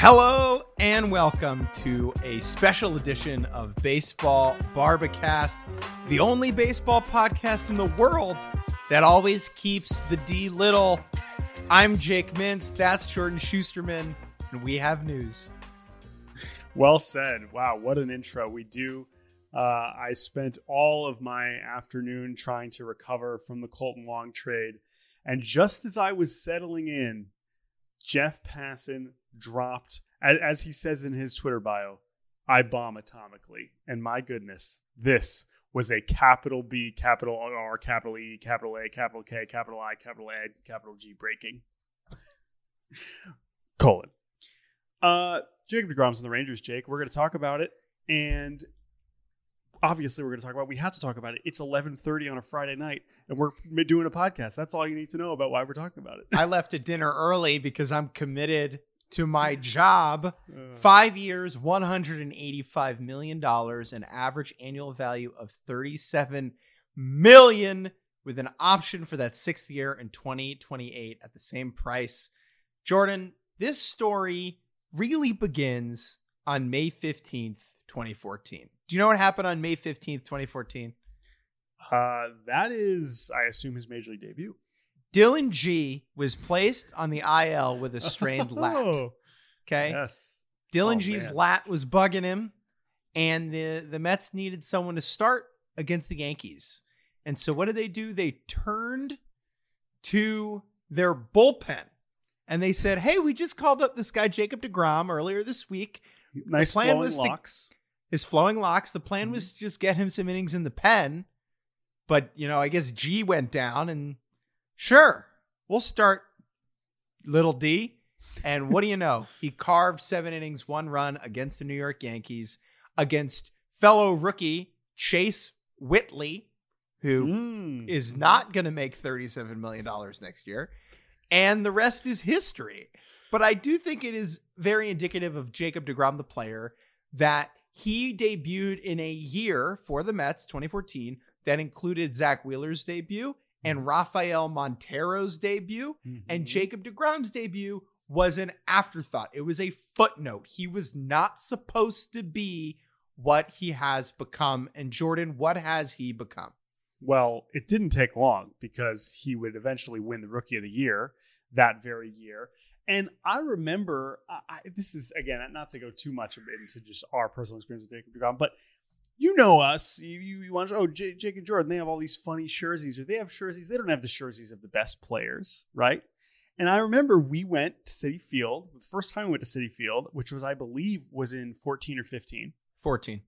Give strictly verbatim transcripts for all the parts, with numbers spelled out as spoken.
Hello and welcome to a special edition of Baseball Barbacast, the only baseball podcast in the world that always keeps the D little. I'm Jake Mintz, that's Jordan Schusterman, and we have news. Well said. Wow, what an intro. We do. Uh, I spent all of my afternoon trying to recover from the Colton Wong trade, and just as I was settling in, Jeff Passan dropped, as, as he says in his Twitter bio, I bomb atomically. And my goodness, this was a capital B, capital R, capital E, capital A, capital K, capital I, capital A, capital G breaking. Colon. Uh, Jacob deGrom's in the Rangers, Jake. We're going to talk about it. And obviously, we're going to talk about it. We have to talk about it. It's eleven thirty on a Friday night, and we're doing a podcast. That's all you need to know about why we're talking about it. I left at dinner early because I'm committed to my job. Uh, Five years, one hundred eighty-five million dollars, an average annual value of thirty-seven million dollars, with an option for that sixth year in twenty twenty-eight at the same price. Jordan, this story really begins on May fifteenth, twenty fourteen. Do you know what happened on May fifteenth, twenty fourteen? Uh, that is, I assume, his Major League debut. Dylan G was placed on the I L with a strained lat. Okay. Yes. Dylan oh, G's man. lat was bugging him, and the, the Mets needed someone to start against the Yankees. And so what did they do? They turned to their bullpen, and they said, hey, we just called up this guy, Jacob deGrom, earlier this week. Nice the plan flowing was locks. To, his flowing locks. The plan mm-hmm. was to just get him some innings in the pen. But, you know, I guess G went down, and sure, we'll start little D. And what do you know? He carved seven innings, one run against the New York Yankees, against fellow rookie Chase Whitley, who mm. is not going to make thirty-seven million dollars next year. And the rest is history. But I do think it is very indicative of Jacob deGrom, the player, that he debuted in a year for the Mets, twenty fourteen, that included Zach Wheeler's debut and Rafael Montero's debut. Mm-hmm. And Jacob deGrom's debut was an afterthought. It was a footnote. He was not supposed to be what he has become. And Jordan, what has he become? Well, it didn't take long because he would eventually win the Rookie of the Year that very year. And I remember, I, this is, again, not to go too much into just our personal experience with Jacob deGrom, but you know us. You, you, you want to, oh, J- Jake and Jordan, they have all these funny jerseys, or they have jerseys. They don't have the jerseys of the best players, right? And I remember we went to Citi Field, the first time we went to Citi Field, which was, I believe, was in fourteen or fifteen. fourteen.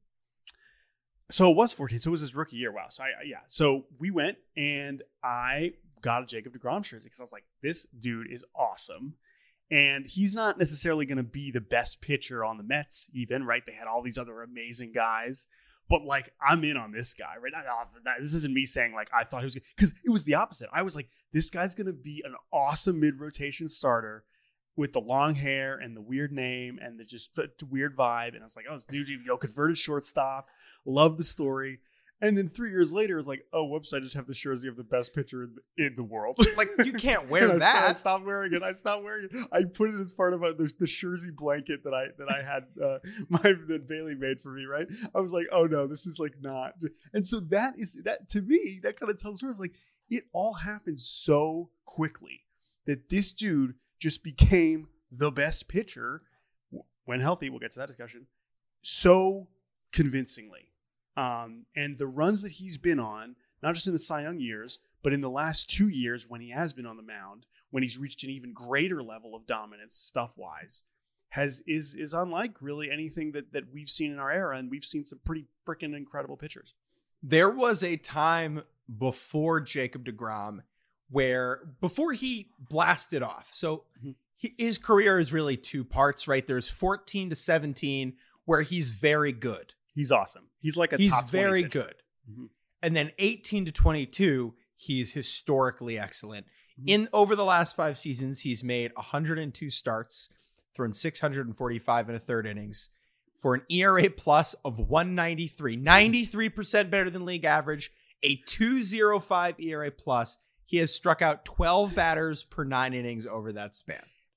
So it was fourteen. So it was his rookie year. Wow. So I, yeah. So we went and I got a Jacob deGrom jersey because I was like, this dude is awesome. And he's not necessarily going to be the best pitcher on the Mets even, right? They had all these other amazing guys. But, like, I'm in on this guy, right? This isn't me saying, like, I thought he was good. Because it was the opposite. I was like, this guy's going to be an awesome mid-rotation starter with the long hair and the weird name and the just weird vibe. And I was like, oh, this dude, you know, converted shortstop. Love the story. And then three years later, it's like, oh, whoops, I just have the jersey of the best pitcher in the, in the world. Like, you can't wear I that. I stopped wearing it. I stopped wearing it. I put it as part of a, the, the jersey blanket that I that I had, uh, my that Bailey made for me, right? I was like, oh, no, this is like not. And so that is, that to me, that kind of tells me, I was like, it all happened so quickly that this dude just became the best pitcher when healthy. We'll get to that discussion. So convincingly. Um, and the runs that he's been on, not just in the Cy Young years, but in the last two years when he has been on the mound, when he's reached an even greater level of dominance stuff-wise, has is is unlike really anything that, that we've seen in our era, and we've seen some pretty freaking incredible pitchers. There was a time before Jacob deGrom where, before he blasted off, so mm-hmm. he, his career is really two parts, right? There's fourteen to seventeen where he's very good. He's awesome. He's like a he's top very pitcher. good. Mm-hmm. And then eighteen to twenty-two, he's historically excellent. Mm-hmm. In over the last five seasons, he's made one hundred two starts, thrown six hundred forty-five and a third innings for an E R A plus of one ninety-three, ninety-three percent better than league average, a two oh five E R A plus. He has struck out twelve batters per nine innings over that span.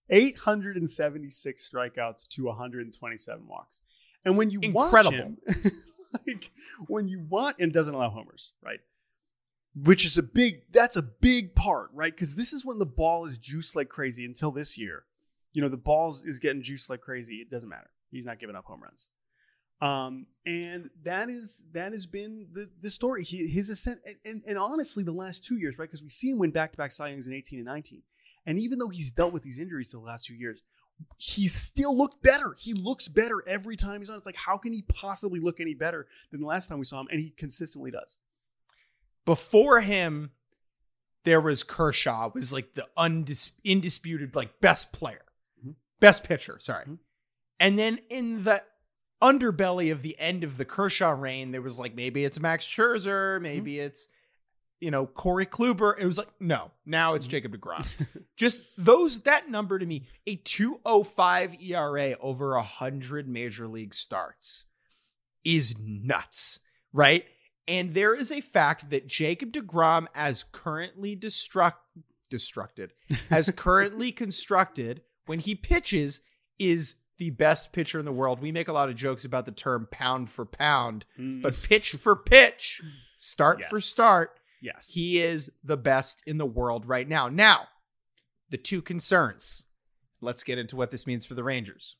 eight hundred seventy-six strikeouts to one hundred twenty-seven walks. And when you Incredible. watch him, like when you want, and doesn't allow homers, right? Which is a big, that's a big part, right? Because this is when the ball is juiced like crazy until this year. You know, the ball is getting juiced like crazy. It doesn't matter. He's not giving up home runs. Um, and that is, that has been the, the story. He, his ascent, and, and, and honestly, the last two years, right? Because we see him win back-to-back Cy Youngs in eighteen and nineteen. And even though he's dealt with these injuries the last few years, he's still looked better. He looks better every time he's on. It's like, how can he possibly look any better than the last time we saw him? And he consistently does. Before him, there was Kershaw, was like the undis- indisputed like best player, mm-hmm. best pitcher, sorry. Mm-hmm. And then in the underbelly of the end of the Kershaw reign, there was like, maybe it's Max Scherzer, maybe mm-hmm. it's, you know, Corey Kluber. It was like, no, now it's mm-hmm. Jacob deGrom. Just those, that number to me, a two oh five E R A over one hundred major league starts is nuts, right? And there is a fact that Jacob deGrom, as currently destruct, destructed, as currently constructed, when he pitches, is the best pitcher in the world. We make a lot of jokes about the term pound for pound, mm. but pitch for pitch, start yes. for start, yes, he is the best in the world right now. Now, the two concerns. Let's get into what this means for the Rangers.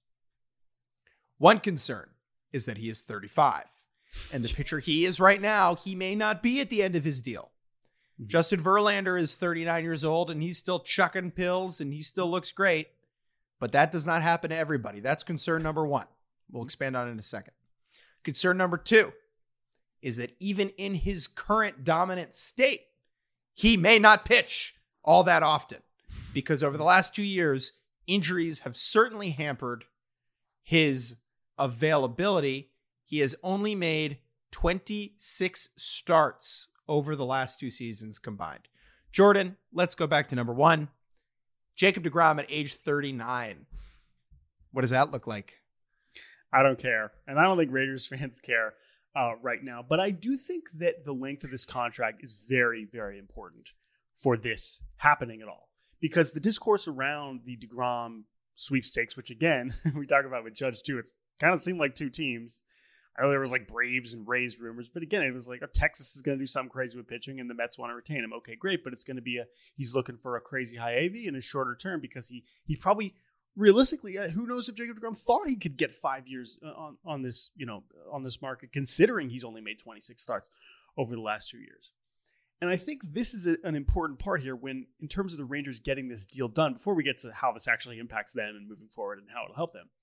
One concern is that he is thirty-five. And the pitcher he is right now, he may not be at the end of his deal. Mm-hmm. Justin Verlander is thirty-nine years old, and he's still chucking pills, and he still looks great. But that does not happen to everybody. That's concern number one. We'll expand on it in a second. Concern number two is that even in his current dominant state, he may not pitch all that often, because over the last two years, injuries have certainly hampered his availability. He has only made twenty-six starts over the last two seasons combined. Jordan, let's go back to number one. Jacob deGrom at age thirty-nine. What does that look like? I don't care. And I don't think Raiders fans care uh, right now. But I do think that the length of this contract is very, very important for this happening at all. Because the discourse around the deGrom sweepstakes, which again, we talk about with Judge too, it's kind of seemed like two teams. I know there was like Braves and Rays rumors, but again, it was like, oh, Texas is going to do something crazy with pitching and the Mets want to retain him. Okay, great. But it's going to be a, he's looking for a crazy high A V in a shorter term because he, he probably realistically, uh, who knows if Jacob deGrom thought he could get five years on, on this, you know, on this market, considering he's only made twenty-six starts over the last two years. And I think this is a, an important part here when, in terms of the Rangers getting this deal done, before we get to how this actually impacts them and moving forward and how it'll help them.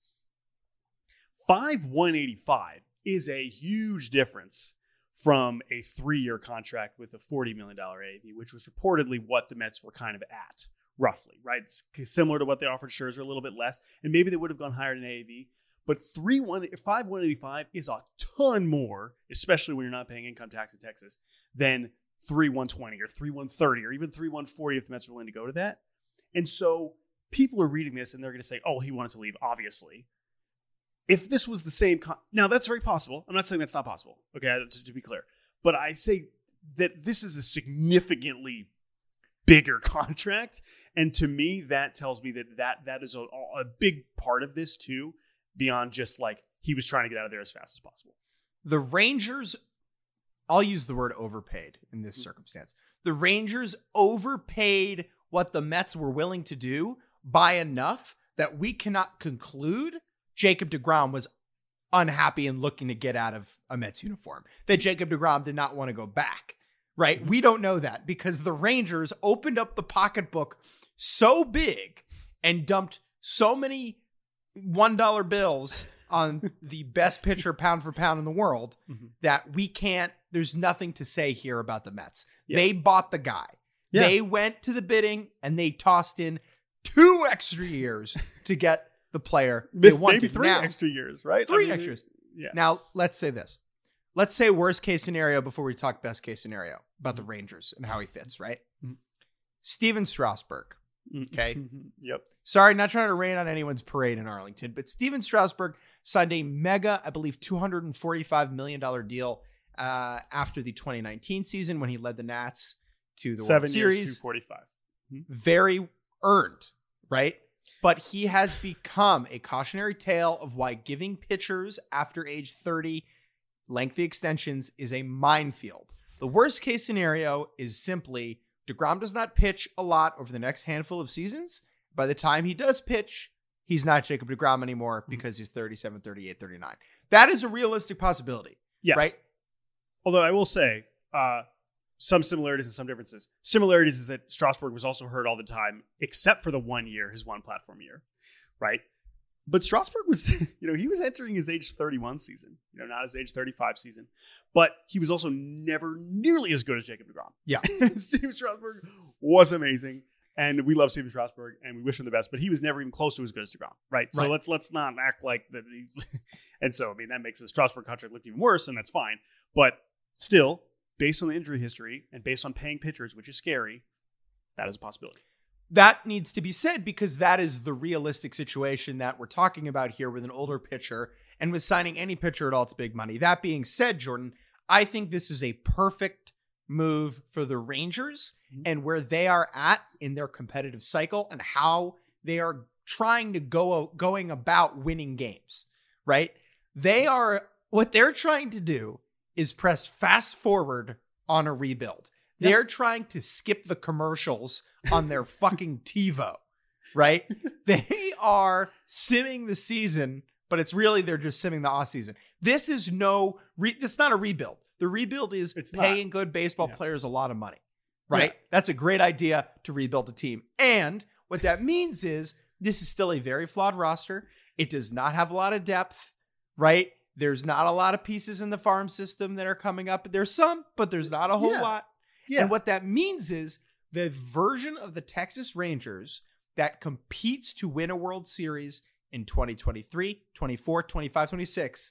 five one eighty-five is a huge difference from a three-year contract with a forty million dollars A A V, which was reportedly what the Mets were kind of at, roughly, right? It's similar to what they offered Scherzer, a little bit less, and maybe they would have gone higher than A A V. But five one eighty-five is a ton more, especially when you're not paying income tax in Texas, than three one twenty or three one thirty or even three one forty if the Mets are willing to go to that. And so people are reading this and they're going to say, oh, he wanted to leave, obviously. If this was the same, con- now that's very possible. I'm not saying that's not possible. Okay, to, to be clear, but I say that this is a significantly bigger contract, and to me, that tells me that that that is a, a big part of this too, beyond just like he was trying to get out of there as fast as possible. The Rangers, I'll use the word overpaid in this mm-hmm. circumstance. The Rangers overpaid what the Mets were willing to do by enough that we cannot conclude Jacob deGrom was unhappy and looking to get out of a Mets uniform, that Jacob deGrom did not want to go back, right? Mm-hmm. We don't know that because the Rangers opened up the pocketbook so big and dumped so many one dollar bills on the best pitcher pound for pound in the world mm-hmm. that we can't, there's nothing to say here about the Mets. Yeah. They bought the guy. Yeah. They went to the bidding and they tossed in two extra years to get the player they wanted. Maybe three now, extra years, right? Three I mean, extra years. Yeah. Now, let's say this. Let's say worst case scenario before we talk best case scenario about the Rangers and how he fits, right? Mm-hmm. Steven Strasburg. Okay. Yep. Sorry, not trying to rain on anyone's parade in Arlington, but Steven Strasburg signed a mega, I believe, two hundred forty-five million dollars deal uh, after the twenty nineteen season when he led the Nats to the Seven World Series. Years, two forty-five. Mm-hmm. Very earned, right? but he has become a cautionary tale of why giving pitchers after age thirty lengthy extensions is a minefield. The worst case scenario is simply DeGrom does not pitch a lot over the next handful of seasons. By the time he does pitch, he's not Jacob DeGrom anymore because he's thirty-seven, thirty-eight, thirty-nine. That is a realistic possibility. Yes. Right? Although I will say, uh, some similarities and some differences. Similarities is that Strasburg was also hurt all the time, except for the one year, his one platform year, right? But Strasburg was, you know, he was entering his age thirty-one season, you know, not his age thirty-five season. But he was also never nearly as good as Jacob DeGrom. Yeah. Steven Strasburg was amazing. And we love Steven Strasburg and we wish him the best, but he was never even close to as good as DeGrom, right? So right. let's let's not act like that. He, and so, I mean, that makes the Strasburg contract look even worse, and that's fine. But still, based on the injury history and based on paying pitchers, which is scary, that is a possibility. That needs to be said because that is the realistic situation that we're talking about here with an older pitcher and with signing any pitcher at all to big money. That being said, Jordan, I think this is a perfect move for the Rangers mm-hmm. and where they are at in their competitive cycle and how they are trying to go going about winning games, right? They are, what they're trying to do is press fast forward on a rebuild. Yep. They're trying to skip the commercials on their fucking TiVo, right? They are simming the season, but it's really, they're just simming the off season. This is no, re- this is not a rebuild. The rebuild is it's paying not. good baseball yeah. players a lot of money, right? Yeah. That's a great idea to rebuild a team. And what that means is this is still a very flawed roster. It does not have a lot of depth, right? There's not a lot of pieces in the farm system that are coming up. There's some, but there's not a whole yeah. lot. Yeah. And what that means is the version of the Texas Rangers that competes to win a World Series in twenty twenty-three, twenty-four, twenty-five, twenty-six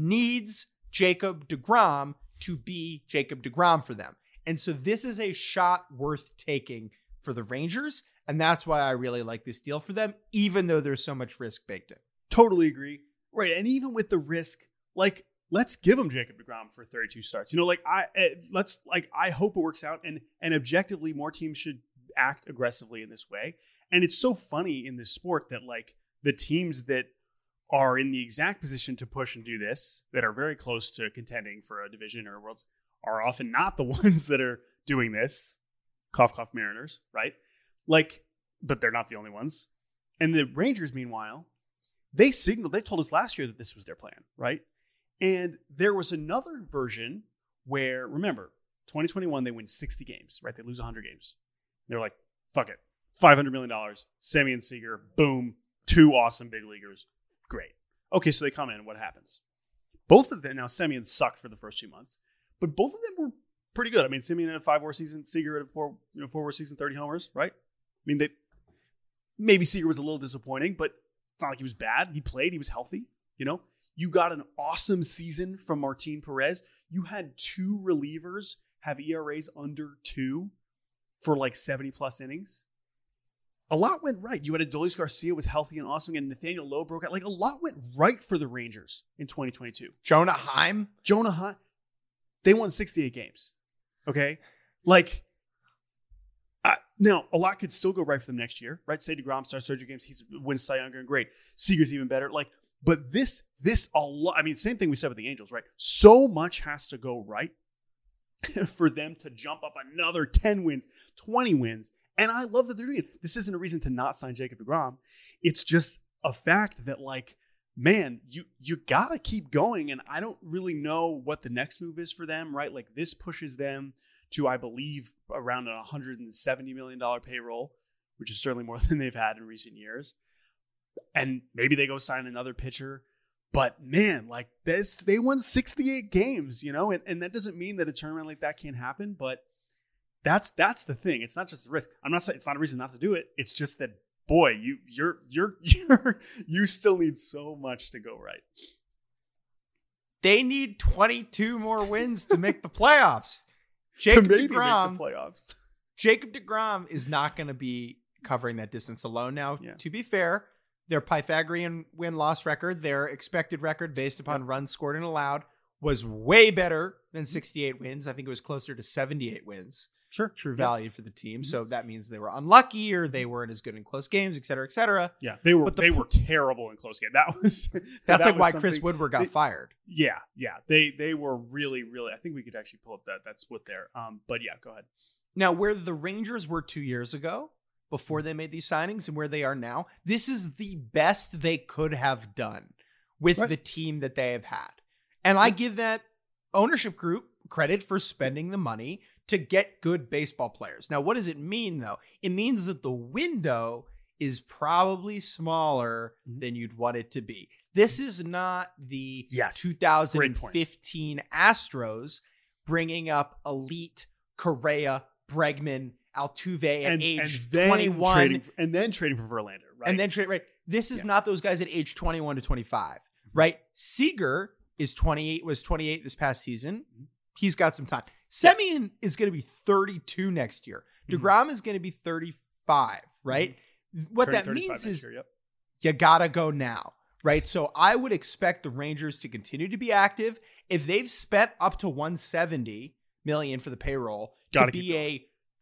needs Jacob DeGrom to be Jacob DeGrom for them. And so this is a shot worth taking for the Rangers. And that's why I really like this deal for them, even though there's so much risk baked in. Totally agree. Right. And even with the risk, like, let's give him Jacob DeGrom for thirty-two starts. You know, like I, uh, let's like, I hope it works out. And, and objectively, more teams should act aggressively in this way. And it's so funny in this sport that like the teams that are in the exact position to push and do this, that are very close to contending for a division or a world, are often not the ones that are doing this. Cough, cough, Mariners, right? Like, but they're not the only ones. And the Rangers, meanwhile, they signaled, they told us last year that this was their plan, right? And there was another version where, remember, twenty twenty-one, they win sixty games, right? They lose one hundred games. They're like, fuck it. five hundred million dollars, Semien Seager, boom, two awesome big leaguers. Great. Okay, so they come in, what happens? Both of them, now Semien sucked for the first two months, but both of them were pretty good. I mean, Semien had a five-war season, Seager had a four, you know, four-war season, thirty homers, right? I mean, they maybe Seager was a little disappointing, but it's not like he was bad. He played, he was healthy, you know? You got an awesome season from Martin Perez. You had two relievers have E R As under two for like seventy plus innings. A lot went right. You had Adolis Garcia was healthy and awesome, and Nathaniel Lowe broke out. Like a lot went right for the Rangers in twenty twenty-two. Jonah Heim. Jonah Heim. They won sixty-eight games. Okay? Like, uh, now, a lot could still go right for them next year, right? Say DeGrom starts surgery games. He's wins Cy Young and great. Seager's even better. Like, but this, this a lot. I mean, same thing we said with the Angels, right? So much has to go right for them to jump up another ten wins, twenty wins. And I love that they're doing it. This isn't a reason to not sign Jacob DeGrom. It's just a fact that, like, man, you you gotta keep going. And I don't really know what the next move is for them, right? Like, this pushes them to, I believe, around a one hundred seventy million dollars payroll, which is certainly more than they've had in recent years. And maybe they go sign another pitcher. But man, like this, they won sixty-eight games, you know, and, and that doesn't mean that a tournament like that can't happen. But that's that's the thing. It's not just a risk. I'm not saying it's not a reason not to do it. It's just that, boy, you you're you're you're you still need so much to go right. They need twenty-two more wins to make the playoffs. Jacob to maybe DeGrom, make the playoffs. Jacob DeGrom is not going to be covering that distance alone. Now, yeah. To be fair, their Pythagorean win-loss record, their expected record based upon yep. runs scored and allowed, was way better than sixty-eight wins. I think it was closer to seventy-eight wins. Sure. true Yep. value for the team. Mhm. So that means they were unlucky or they weren't as good in close games, et cetera, et cetera. Yeah, they were But the they po- were terrible in close game. That was That's that like was why something- Chris Woodward got they- fired. Yeah, yeah. They they were really, really I think we could actually pull up that that split there. Um, but yeah, go ahead. Now, where the Rangers were two years ago, before they made these signings, and where they are now, this is the best they could have done with Right. the team that they have had. And I give that ownership group credit for spending the money to get good baseball players. Now, what does it mean, though? It means that the window is probably smaller Mhm. than you'd want it to be. This is not the Yes. two Great thousand point. fifteen Astros bringing up elite Correa, Bregman, Altuve at And, age and then twenty-one, trading, and then trading for Verlander, right? and then trade. Right, this is Yeah. not those guys at age twenty-one to twenty-five. Right, Seager is twenty-eight. Was twenty-eight this past season. Mhm. He's got some time. Semien is going to be thirty-two next year. Mhm. DeGrom is going to be thirty-five. Right. What Turning that thirty-five means next is year, yep. you gotta go now, right? So I would expect the Rangers to continue to be active. If they've spent up to one hundred seventy million for the payroll Gotta to keep be a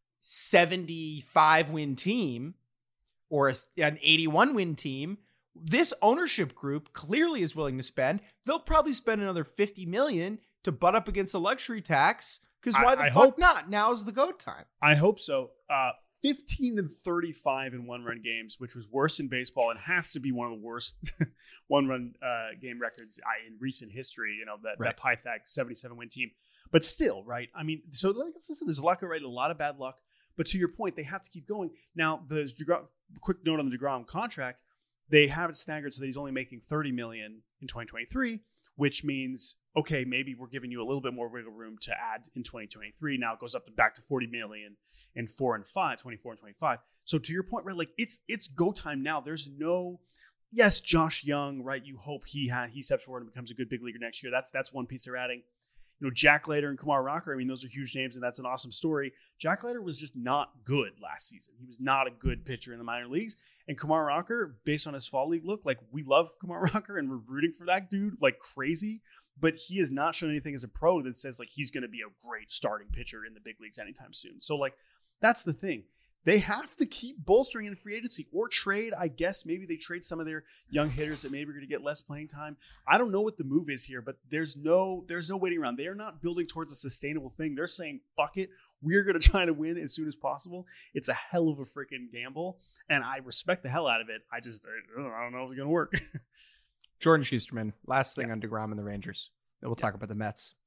seventy-five win team or a, an eighty-one win team, this ownership group clearly is willing to spend. They'll probably spend another fifty million to butt up against a luxury tax. Because why I- the I fuck hope- not? Now's the go time. I hope so. Uh, fifteen and thirty-five in one-run games, which was worse in baseball and has to be one of the worst one-run uh, game records I, in recent history. You know, that, Right. that Pythag seventy-seven win team. But still, right? I mean, so like I said, there's a lot of right, a lot of bad luck. But to your point, they have to keep going. Now, the DeGrom, quick note on the DeGrom contract, they have it staggered so that he's only making thirty million dollars in twenty twenty-three, which means, okay, maybe we're giving you a little bit more wiggle room to add in twenty twenty-three. Now it goes up to back to forty million dollars in four and five, twenty-four and twenty-five. So to your point, right, like it's it's go time now. There's no, yes, Josh Young, right? You hope he ha- he steps forward and becomes a good big leaguer next year. That's that's one piece they're adding. You know, Jack Leiter and Kumar Rocker, I mean, those are huge names, and that's an awesome story. Jack Leiter was just not good last season. He was not a good pitcher in the minor leagues. And Kumar Rocker, based on his fall league look, like we love Kumar Rocker and we're rooting for that dude like crazy. But he has not shown anything as a pro that says like he's going to be a great starting pitcher in the big leagues anytime soon. So like that's the thing. They have to keep bolstering in free agency or trade. I guess maybe they trade some of their young hitters that maybe are going to get less playing time. I don't know what the move is here, but there's no there's no waiting around. They are not building towards a sustainable thing. They're saying, fuck it. We're going to try to win as soon as possible. It's a hell of a freaking gamble, and I respect the hell out of it. I just I don't know if it's going to work. Jordan Schusterman, last thing on DeGrom and the Rangers. Then we'll talk about the Mets.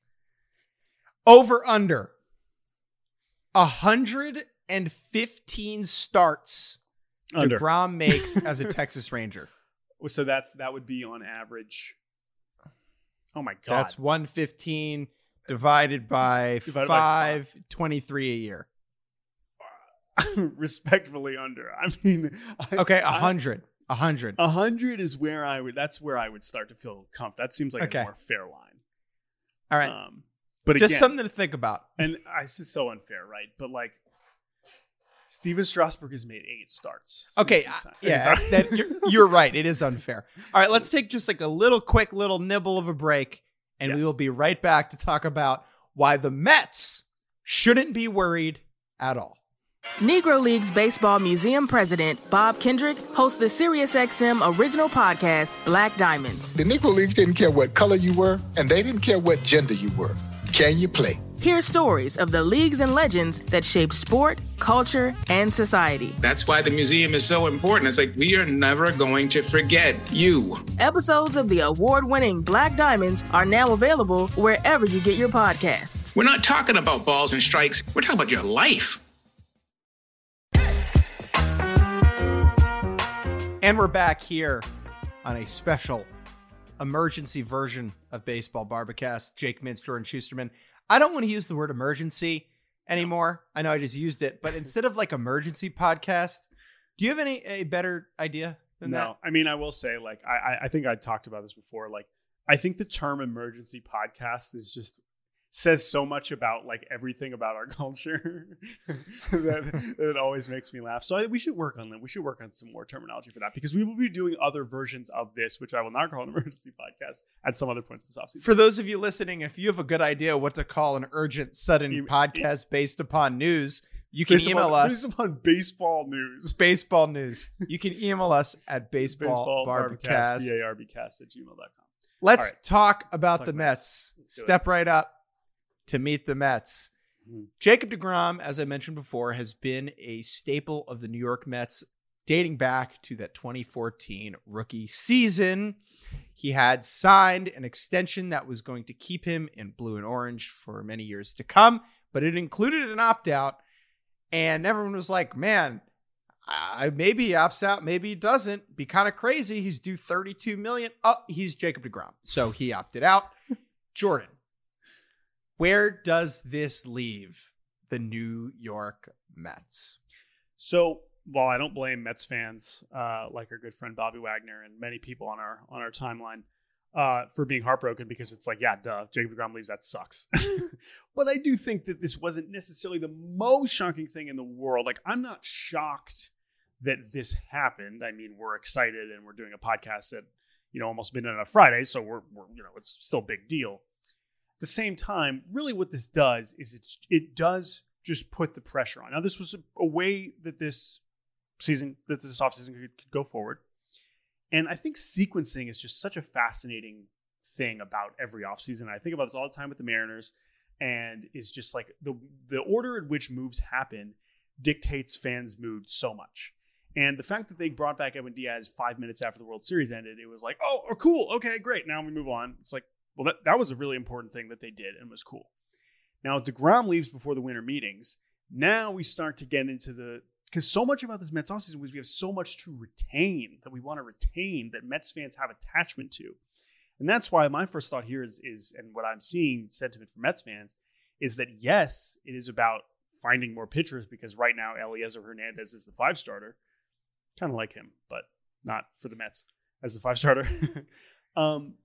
Over under one hundred fifteen starts Under. DeGrom makes as a Texas Ranger. So that's that would be on average. Oh my god. That's one hundred fifteen divided by Divided by five. five, twenty-three a year. Respectfully under. I mean, I- Okay, I- one hundred. one hundred. A hundred is where I would. That's where I would start to feel comfortable. That seems like Okay. a more fair line. All right. Um, but Just again, something to think about. and I this is so unfair, right? But like, Steven Strasburg has made eight starts. since Okay, he's uh, signed. yeah, Sorry. that, you're, you're right. It is unfair. All right, let's take just like a little quick little nibble of a break, and we Yes. will be right back to talk about why the Mets shouldn't be worried at all. Negro Leagues Baseball Museum President Bob Kendrick hosts the SiriusXM original podcast, Black Diamonds. The Negro Leagues didn't care what color you were, and they didn't care what gender you were. Can you play? Hear stories of the leagues and legends that shaped sport, culture, and society. That's why the museum is so important. It's like, we are never going to forget you. Episodes of the award-winning Black Diamonds are now available wherever you get your podcasts. We're not talking about balls and strikes. We're talking about your life. And we're back here on a special emergency version of Baseball Barbacast. Jake Mintz, Jordan Schusterman. I don't want to use the word emergency anymore. I know I just used it, but instead of like emergency podcast, do you have any a better idea than no, that? I mean, I will say, like, I, I think I talked about this before. Like, I think the term emergency podcast is just says so much about like everything about our culture that, that it always makes me laugh. So I, we should work on that. We should work on some more terminology for that, because we will be doing other versions of this, which I will not call an emergency podcast, at some other points this offseason. For those of you listening, if you have a good idea what to call an urgent, sudden You- podcast based upon news, you can Based email upon, us. based upon baseball news. Baseball news. You can email us at baseball Baseball barbcast. B A R B cast at gmail dot com. Let's All right. talk about Talk the Mets. Mets. Let's do it. Step right up to meet the Mets. Mhm. Jacob deGrom, as I mentioned before, has been a staple of the New York Mets dating back to that twenty fourteen rookie season. He had signed an extension that was going to keep him in blue and orange for many years to come, but it included an opt-out, and everyone was like, man, I, maybe he opts out, maybe he doesn't. Be kind of crazy. He's due thirty-two million dollars. Oh, he's Jacob deGrom. So he opted out. Jordan, where does this leave the New York Mets? So while I don't blame Mets fans uh, like our good friend Bobby Wagner and many people on our on our timeline uh, for being heartbroken, because it's like, yeah, duh, Jacob deGrom leaves, that sucks. But I do think that this wasn't necessarily the most shocking thing in the world. Like, I'm not shocked that this happened. I mean, we're excited and we're doing a podcast at, you know, almost midnight on a Friday, so we're, we're you know, it's still a big deal. At the same time, really what this does is it's it does just put the pressure on. Now, this was a, a way that this season, that this offseason could, could go forward. And I think sequencing is just such a fascinating thing about every offseason. I think about this all the time with the Mariners, and it's just like the the order in which moves happen dictates fans' mood so much. And the fact that they brought back Edwin Diaz five minutes after the World Series ended, it was like, oh, oh cool, okay, great, now we move on. It's like, well, that, that was a really important thing that they did and was cool. Now, deGrom leaves before the winter meetings. Now we start to get into the, because so much about this Mets offseason was we have so much to retain, that we want to retain, that Mets fans have attachment to. And that's why my first thought here is, is and what I'm seeing sentiment from Mets fans, is that yes, it is about finding more pitchers, because right now Eliezer Hernandez is the five starter. Kind of like him, but not for the Mets as the five starter. um,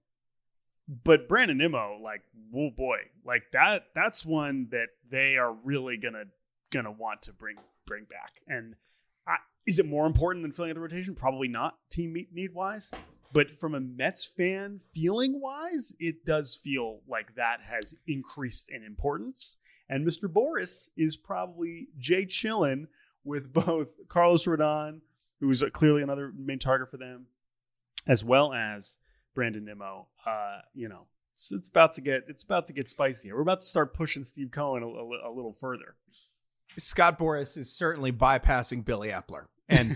but Brandon Nimmo, like, oh boy, like that, that's one that they are really gonna gonna want to bring bring back. And I, is it more important than filling out the rotation? Probably not, team need wise. But from a Mets fan feeling wise, it does feel like that has increased in importance. And Mister Boris is probably Jay chillin' with both Carlos Rodon, who's clearly another main target for them, as well as Brandon Nimmo. Uh, you know, it's, it's about to get it's about to get spicy here. We're about to start pushing Steve Cohen a, a, a little further. Scott Boras is certainly bypassing Billy Epler and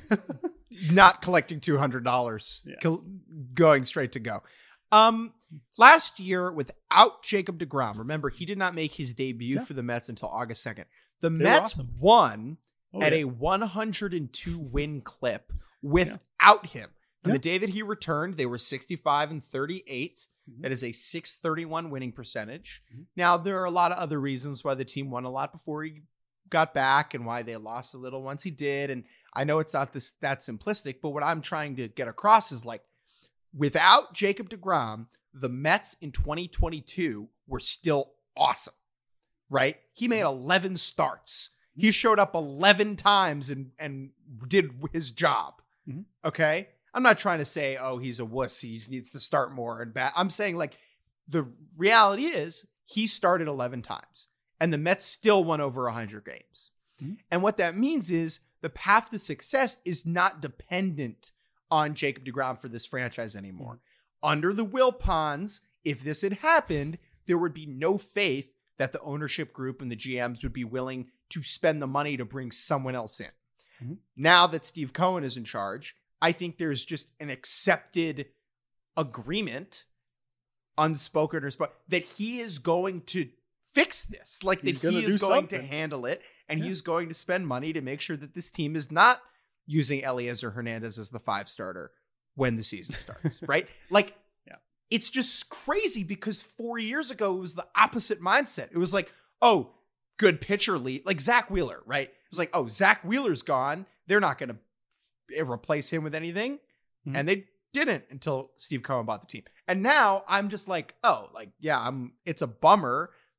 not collecting two hundred dollars, Yes. co- going straight to go. Um, last year, without Jacob deGrom, remember, he did not make his debut Yeah. for the Mets until August second. The They were Mets awesome. won Oh, at yeah. a one hundred two win clip without him. On Yeah. the day that he returned, they were sixty-five and thirty-eight. Mhm. That is a six thirty-one winning percentage. Mhm. Now, there are a lot of other reasons why the team won a lot before he got back and why they lost a little once he did. And I know it's not this that simplistic, but what I'm trying to get across is like, without Jacob deGrom, the Mets in twenty twenty-two were still awesome, right? He made eleven starts. He showed up eleven times and, and did his job. Mhm. Okay. I'm not trying to say, oh, he's a wuss. He needs to start more and bat. I'm saying like the reality is he started eleven times and the Mets still won over one hundred games. Mhm. And what that means is the path to success is not dependent on Jacob deGrom for this franchise anymore. Under the Wilpons, if this had happened, there would be no faith that the ownership group and the G Ms would be willing to spend the money to bring someone else in. Mhm. Now that Steve Cohen is in charge, I think there's just an accepted agreement, unspoken or spoken, that he is going to fix this. Like He's that he gonna do is going to something. handle it, and Yeah. he's going to spend money to make sure that this team is not using Eliezer Hernandez as the five starter when the season starts, right? Like, Yeah. it's just crazy because four years ago, it was the opposite mindset. It was like, oh, good pitcher lead, like Zach Wheeler, right? It was like, oh, Zach Wheeler's gone. They're not going to f- replace him with anything. Mhm. And they didn't until Steve Cohen bought the team. And now I'm just like, oh, like, yeah, I'm, it's a bummer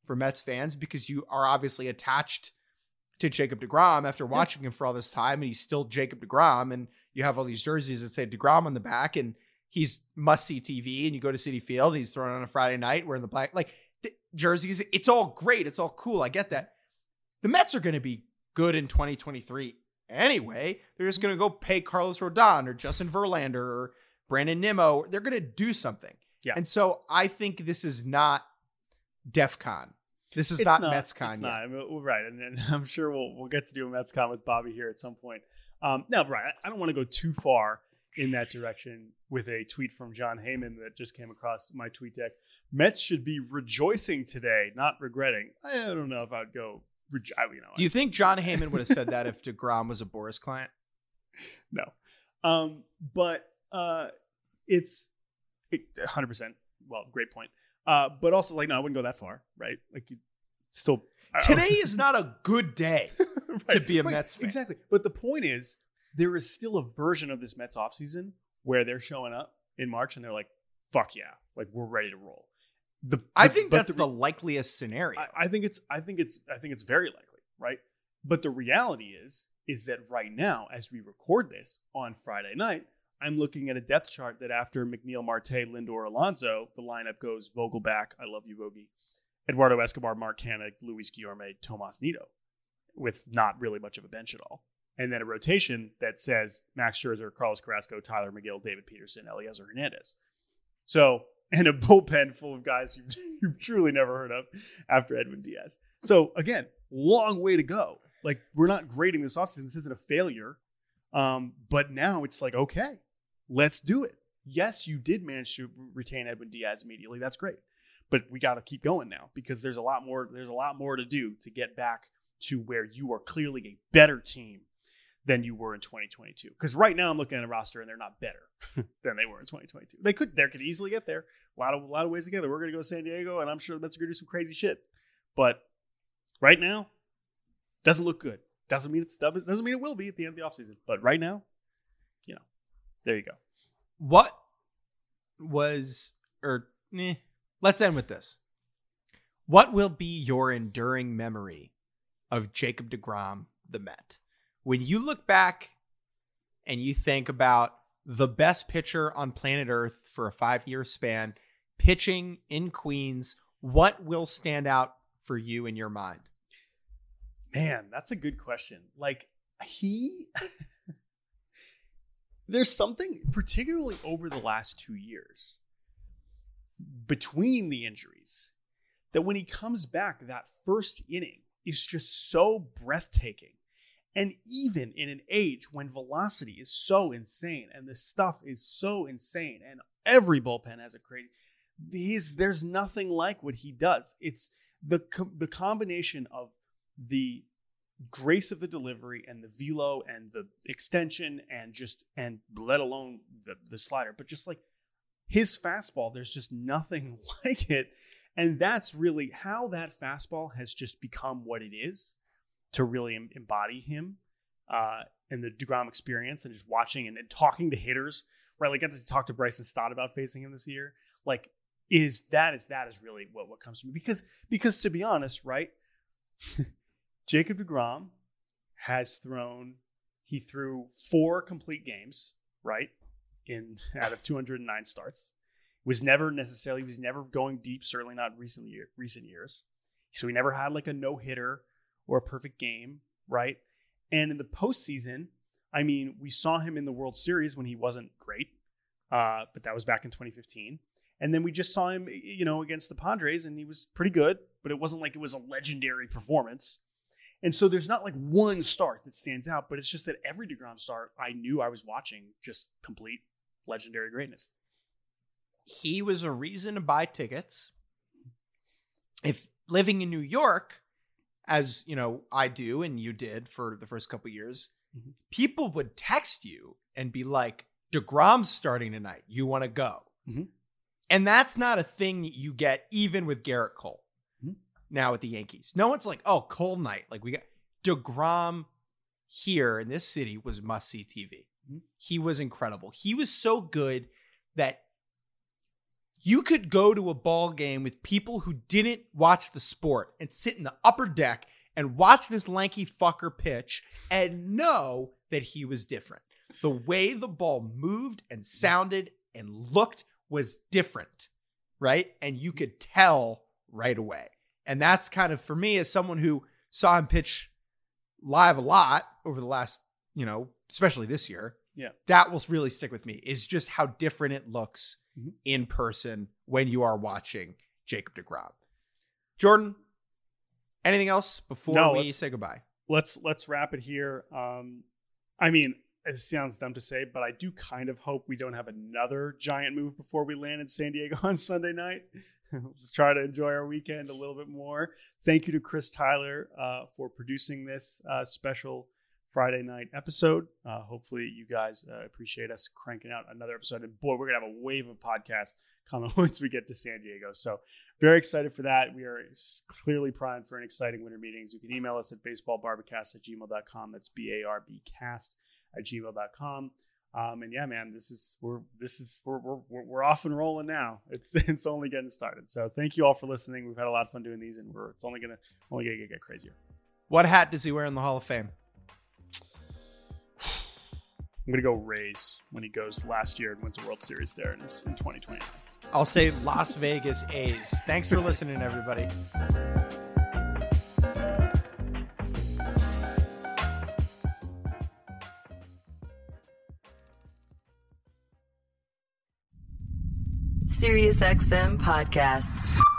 for Mets fans because you are obviously attached to Jacob deGrom after watching yeah. him for all this time, and he's still Jacob deGrom, and you have all these jerseys that say deGrom on the back, and he's must-see T V, and you go to Citi Field, and he's thrown on a Friday night wearing the black, like, the jerseys. It's all great. It's all cool. I get that. The Mets are going to be good in twenty twenty-three anyway. They're just going to go pay Carlos Rodon or Justin Verlander or Brandon Nimmo. They're going to do something. Yeah. And so I think this is not DEF CON. This is it's not, not MetsCon it's yet. Not. I mean, we're right. And, and I'm sure we'll we'll get to do a MetsCon with Bobby here at some point. Um, no, right. I, I don't want to go too far in that direction with a tweet from John Heyman that just came across my tweet deck. Mets should be rejoicing today, not regretting. I don't know if I'd go. Rejo- I, you know, Do you think John Heyman would have said that if deGrom was a Boris client? No. Um, but uh, it's it, one hundred percent. Well, great point. Uh, but also, like, no, I wouldn't go that far, right? Like, you still. Today is not a good day right. to be a right. Mets fan. Exactly. But the point is, there is still a version of this Mets offseason where they're showing up in March and they're like, fuck yeah, like, we're ready to roll. The, the I think that's the, the likeliest scenario. I, I think it's, I think it's, I think it's very likely, right? But the reality is, is that right now, as we record this on Friday night, I'm looking at a depth chart that after McNeil, Marte, Lindor, Alonso, the lineup goes Vogelback, I love you, Vogie, Eduardo Escobar, Mark Hanna, Luis Guillorme, Tomas Nido, with not really much of a bench at all. And then a rotation that says Max Scherzer, Carlos Carrasco, Tyler McGill, David Peterson, Eliezer Hernandez. So, and a bullpen full of guys you've, you've truly never heard of after Edwin Diaz. So, again, long way to go. Like, we're not grading this offseason. This isn't a failure. Um, but now it's like, okay, let's do it. Yes, you did manage to retain Edwin Diaz immediately. That's great. But we got to keep going now because there's a lot more, there's a lot more to do to get back to where you are clearly a better team than you were in twenty twenty-two. Because right now I'm looking at a roster and they're not better than they were in twenty twenty-two. They could, they could easily get there. A lot of, a lot of ways to get there. We're going to go to San Diego, and I'm sure that's going to do some crazy shit. But right now, doesn't look good. Doesn't mean it's doesn't mean it will be at the end of the offseason. But right now, you know, there you go. What was or eh, let's end with this. What will be your enduring memory of Jacob deGrom, the Met? When you look back and you think about the best pitcher on planet Earth for a five-year span, pitching in Queens, what will stand out for you in your mind? Man, that's a good question. Like, he... There's something, particularly over the last two years, between the injuries, that when he comes back, that first inning is just so breathtaking. And even in an age when velocity is so insane and the stuff is so insane and every bullpen has a crazy, these, there's nothing like what he does. It's the the combination of the grace of the delivery and the velo and the extension and just, and let alone the, the slider, but just like his fastball, there's just nothing like it. And that's really how that fastball has just become what it is, to really em- embody him uh, and the deGrom experience and just watching and, and talking to hitters, right? Like, I got to talk to Bryson Stott about facing him this year. Like, is that is that is really what, what comes to me. Because, because to be honest, right, Jacob deGrom has thrown, he threw four complete games, right, in out of two hundred nine starts. Was never necessarily, he was never going deep, certainly not recent year, recent years. So he never had like a no-hitter or a perfect game, right? And in the postseason, I mean, we saw him in the World Series when he wasn't great, uh, but that was back in twenty fifteen. And then we just saw him, you know, against the Padres, and he was pretty good, but it wasn't like it was a legendary performance. And so there's not like one start that stands out, but it's just that every deGrom start I knew I was watching just complete legendary greatness. He was a reason to buy tickets. If living in New York, as you know, I do, and you did for the first couple of years, mm-hmm. people would text you and be like, deGrom's starting tonight. You want to go? Mm-hmm. And that's not a thing you get even with Garrett Cole mm-hmm. now with the Yankees. No one's like, oh, Cole night. Like, we got deGrom here in this city was must-see T V. Mm-hmm. He was incredible. He was so good that You could go to a ball game with people who didn't watch the sport and sit in the upper deck and watch this lanky fucker pitch and know that he was different. The way the ball moved and sounded and looked was different, right? And you could tell right away. And that's kind of, for me, as someone who saw him pitch live a lot over the last, you know, especially this year, yeah, that will really stick with me, is just how different it looks mm-hmm. in person when you are watching Jacob deGrom. Jordan, anything else before no, we say goodbye? Let's let's wrap it here. Um, I mean, it sounds dumb to say, but I do kind of hope we don't have another giant move before we land in San Diego on Sunday night. Let's try to enjoy our weekend a little bit more. Thank you to Chris Tyler uh, for producing this uh, special Friday night episode. Uh, hopefully you guys uh, appreciate us cranking out another episode. And boy, we're going to have a wave of podcasts coming once we get to San Diego. So very excited for that. We are clearly primed for an exciting winter meetings. You can email us at baseballbarbacast at gmail dot com. That's B A R B cast at gmail dot com. Um, and yeah, man, this is, we're, this is, we're, we're, we're off and rolling now. It's, it's only getting started. So thank you all for listening. We've had a lot of fun doing these, and we're, it's only going to, only going to get crazier. What hat does he wear in the Hall of Fame? I'm going to go Rays when he goes last year and wins the World Series there in, in twenty twenty-nine. I'll say Las Vegas A's. Thanks for listening, everybody. SiriusXM Podcasts.